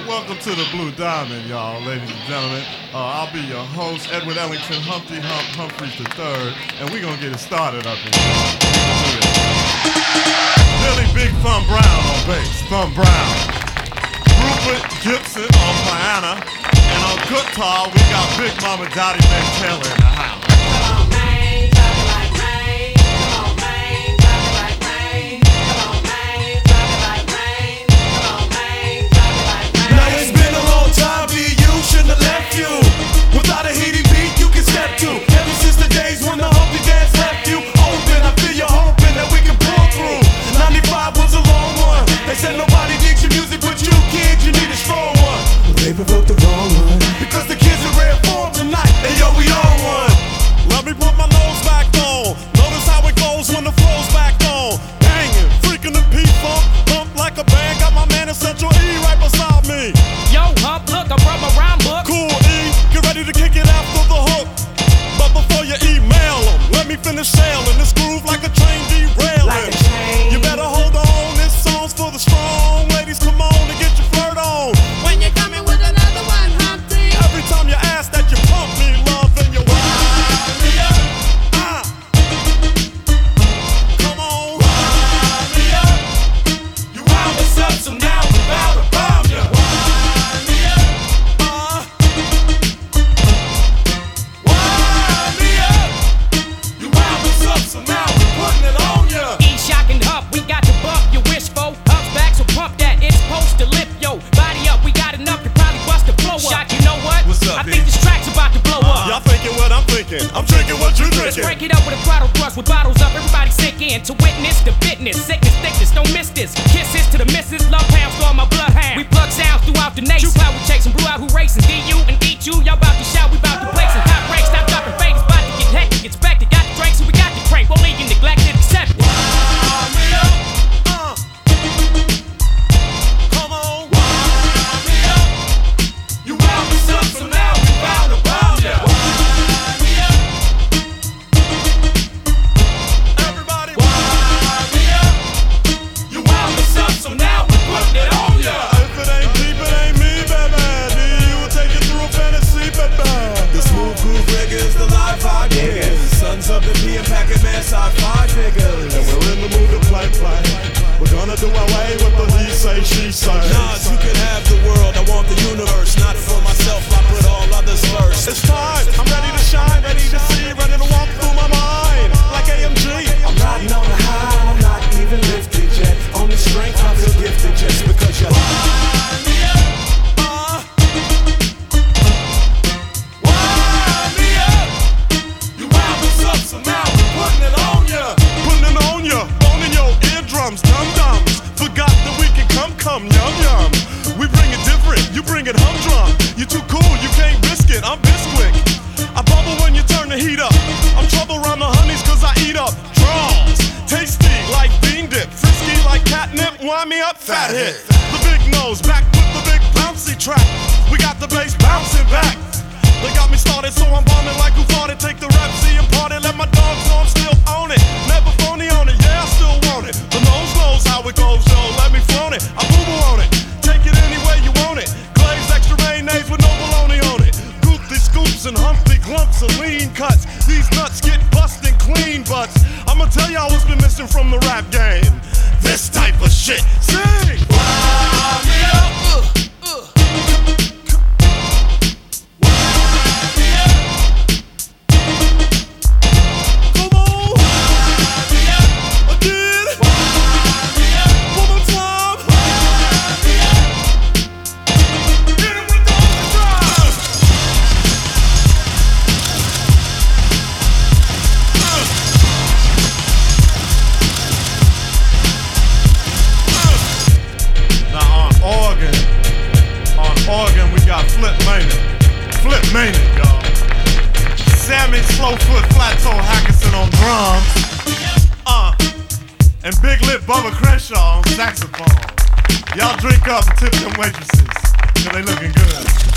Welcome to the Blue Diamond, y'all, ladies and gentlemen. I'll be your host, Edward Ellington Humphreys III, and we're going to get it started up in here. Billy Big Thumb Brown on bass, Thumb Brown. Rupert Gibson on piano, and on guitar we got Big Mama Dottie Mae Taylor in the house. Shouldn't have left you without a heating beat you can step to. Ever since the days when the Humpty Dance left you open, I feel you hoping that we can pull through. 95 was a long one. They said nobody digs your music but you, kids. You need a strong one. They provoked the wrong one because the kids are rare form tonight. And yo, we on one. Let me put my nose back on. Notice how it goes when the flow's back on. Banging, freaking the P-Funk, pump like a band. Got my man Essential E right beside me. Yo, Hump, look, I brought my rhyme book. Cool E, get ready to kick it after the hook. But before you email them, let me finish sailing this groove like a train derailing. Like a train. You better hold on, this song's for the strong. Ladies, come on and get your flirt on. When you're coming with another one, Humpty. Every time you ask that you pump me, love, and you wind me up. Come on, Wind me up. You wound us up, so now we're about to bomb ya. Wind me up. Wind me up. You wound us up, so now we're putting it on ya. E-Shock and Hup, we got the buck you wish for. Hup's back, so pump that, it's supposed to lift yo. Body up, we got enough to probably bust the flow up. Shock, you know what? What's up, I think this track's about to blow up. y'all thinking what I'm thinking. I'm drinking what you Let's drinking. break it up with a throttle thrust with bottles up. Everybody sink in to witness the fitness, sickness, thickness. Don't miss this. Kisses to the missus, love pounds to all my bloodhounds. We plug sounds throughout the nation. True power chasing, blew out who racing. DU and eat you. Y'all about to shout, we about to play some top ranks. Stop dropping fake, it's about to get hectic, expected. Got the drink, so we got the crank. Won't leave you neglected, accepted. Wind me up. Come on. Wind me up. You wound us up, so now we bound to bomb ya. Wind me up. Everybody. Wind me up. You wound us up, so now we're putting it on ya. If it ain't deep, it ain't me, baby. You will take it through a fantasy, baby. The smooth groove reggae is the live vibe niggas. Sons of the P and Packet Man side 5 figures. And we're in the mood to play. We're gonna do away with the he say, she say. Nas, you can have the world, I want the universe. Not for myself, I put all others first. It's time, I'm ready to shine, ready to see, ready to walk through my mind. Like AMG. I'm riding on the high, I'm not even lifted yet. On the strength, I feel gifted just because you're wind me up. Wind me up. You wound us up, so now we're putting it on ya. Putting it on ya, bone in your eardrums, dum-dums. Forgot that we can come, yum-yum. We bring it different, you bring it humdrum. You too cool, you can't risk it, I'm Bisquick. I bubble when you turn the heat up. I'm trouble around the honeys cause I eat up draws. Tasty like bean dip, frisky like catnip, wind me up, fat hit. The big nose, back with the big bouncy track. We got the bass bouncing back. They got me started, so I'm bombing like who fought it. Take the rap, see and party, let my dogs know I'm still on it. Never phony on it, yeah, I still want it. The nose knows how it goes, yo, let me flaunt it. I boo-boo on it, take it any way you want it. Glaze extra mayonnaise with no bologna on it. Goofy scoops and humpy clumps and lean cuts. These nuts get busting clean butts. I'ma tell y'all what's been missing from the rap game. This type of shit, sing! Wind me up. Flip Maynard, y'all. Sammy Slowfoot Flato Hackerson on drums. And Big Lip Bubba Crenshaw on saxophone. Y'all drink up and tip them waitresses, cause they looking good.